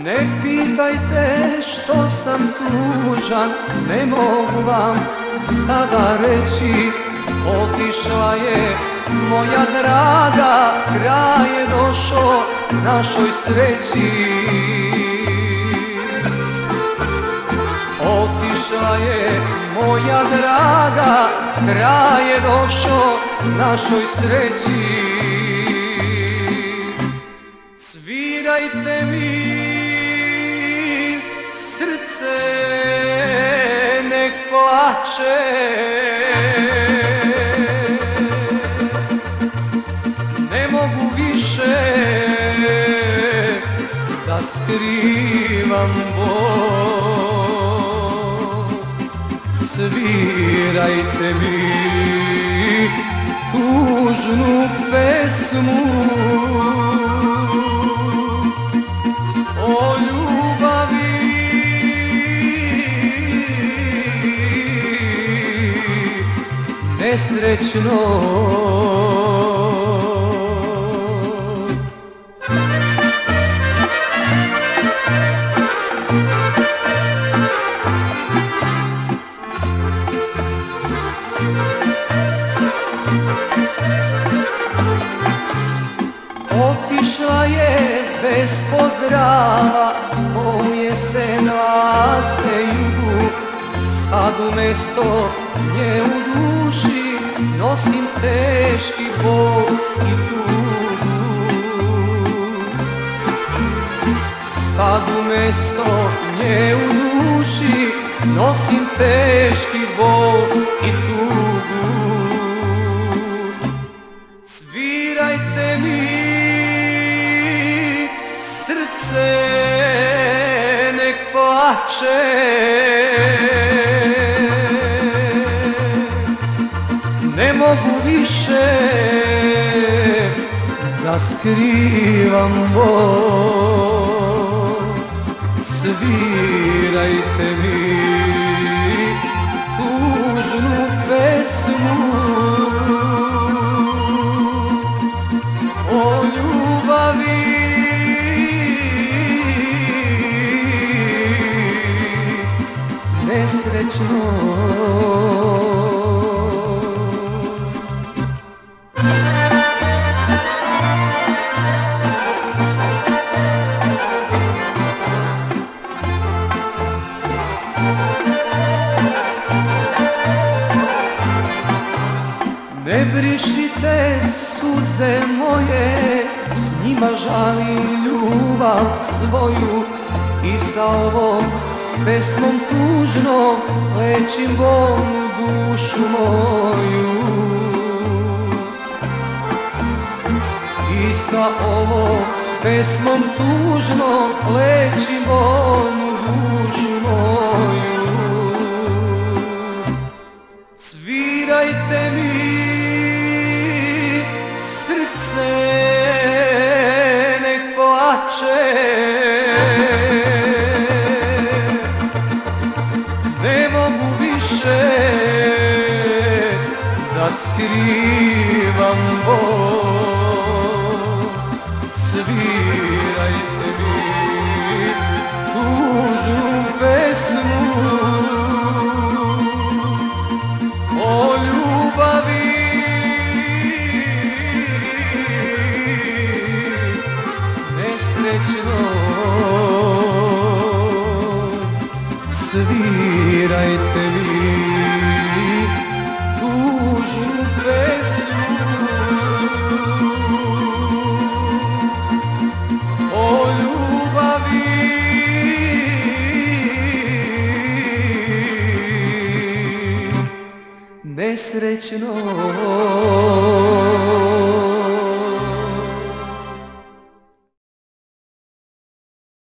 Ne pitajte što sam tužan, ne mogu vam sada reći. Otišla je moja draga, kraj je došao našoj sreći. Otišla je moja draga, kraj je došao našoj sreći. Svirajte mi srce, nek plače. Ne mogu više da skrivam bol. Svirajte mi tužnu pesmu o ljubavi, nesrećnoj. Otišla je bez pozdrava, ko u jesen laste jugu. Sad umesto nje u duši nosim teški bol i tugu. Sad umesto nje u duši nosim teški bol i tugu. Svirajte mi srce, nek plače. Ne mogu više da skrivam bol. Svirajte mi tužnu pesmu o ljubavi, nesrećnoj. Ne brišite suze moje, s njima žalim ljubav svoju. I sa ovom pesmom tužnom lečim bolnu dušu moju. I sa ovom pesmom tužnom lečim bolnu dušu moju. Svirajte mi srce, nek plače. Ne mogu više da skrivam bol. Svirajte mi tužnu pesmu o ljubavi, nesrećnoj. Svirajte mi tužnu pesmu o ljubavi, nesrećnoj.